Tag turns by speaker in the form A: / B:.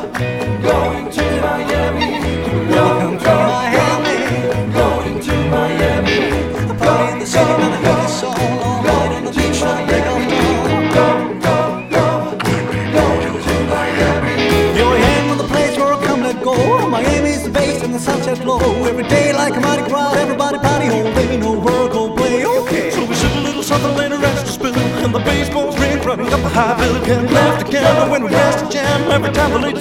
A: Going to Miami.
B: Welcome to Miami.
A: Going to Miami.
B: A party in the city, gonna have us all night on the beach, gonna break off dawn.
A: Going to Miami.
B: Here we hang with the place where I come let go. Miami's the base and the sunset glow. Every day like a Mardi Gras, everybody party all day, no work or play. Okay.
C: So we sip a little something, let the rest to spill, and the baseball's ring running up a high bill. Can't laugh together when we rest to jam. Every time the ladies